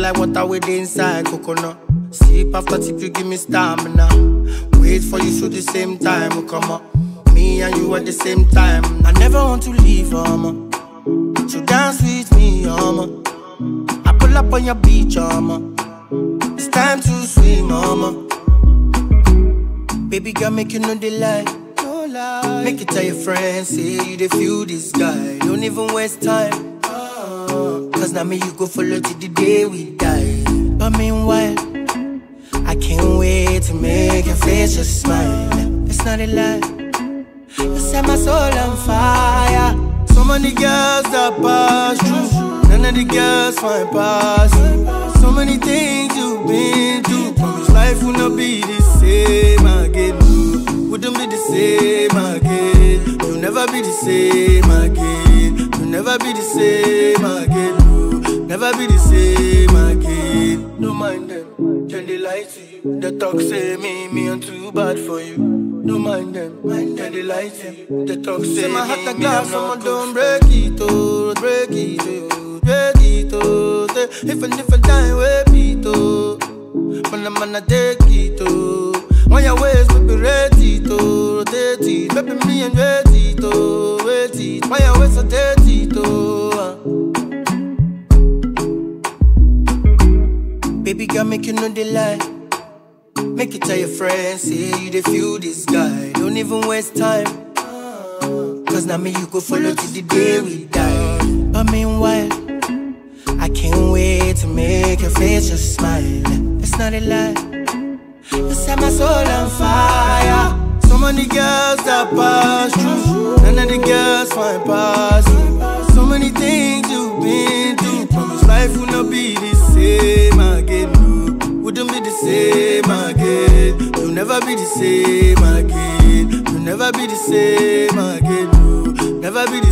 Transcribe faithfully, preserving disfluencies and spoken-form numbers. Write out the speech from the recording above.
like water with inside coconut. Sleep after tip, you give me stamina. Wait for you so the same time will come up. Me and you at the same time. I never want to leave, mama. So dance with me, mama. I pull up on your beach, mama. It's time to swim, mama. Baby girl, make you know the lie. No lie. Make it tell your friends, say you dey feel this guy. Don't even waste time. Oh. Cause now me you go follow till the day we die. But meanwhile, I can't wait to make your face just smile. It's not a lie. You set my soul on fire. So many girls that pass through, none of the girls find pass you. So many things you've been through. Promise life will not be the same again. Wouldn't be the same again. You'll never be the same again. You'll never be the same again. Never be the same again. Don't mind them, then they lie to you. They talk say me, me I'm too bad for you. Don't mind them, mind them, they lie to you. They talk say my heart a glass, someone don't break it, oh, break it, oh, break it, oh. If a different time, wait it, oh. Man, I'm gonna take it, oh. On your ways, baby, ready to rotate it. Baby, me and ready to wait it. On your ways, rotate it, oh. Baby girl, make you know the lie. Make it tell your friends, say you dey feel this guy. Don't even waste time. Cause now me you go follow till the day we die. But meanwhile, I can't wait to make your face just smile. It's not a lie. You set my soul on fire. So many girls that pass through, none of the girls find pass you. So many things you've been through. Promise life will not be the same again. No. Wouldn't be the same again. You'll never be the same again. You'll never be the same again. No. Never be the